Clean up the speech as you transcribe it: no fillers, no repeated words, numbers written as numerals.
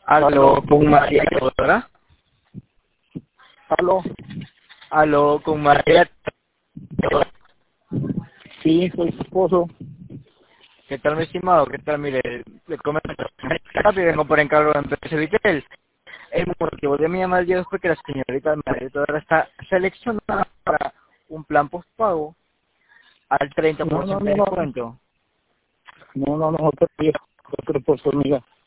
Aló, con María, ¿verdad? ¿Aló? Aló, con María. Sí, soy su esposo. ¿Qué tal, mi estimado? ¿Qué tal? Mire, le comento rápido, vengo por encargo de Empresa Vitel. El motivo de mi llamada el día de hoy fue que la señorita María Todora está seleccionada para un plan postpago al 30% No, no, de no, no. descuento. No, no, no, otro oportunidad.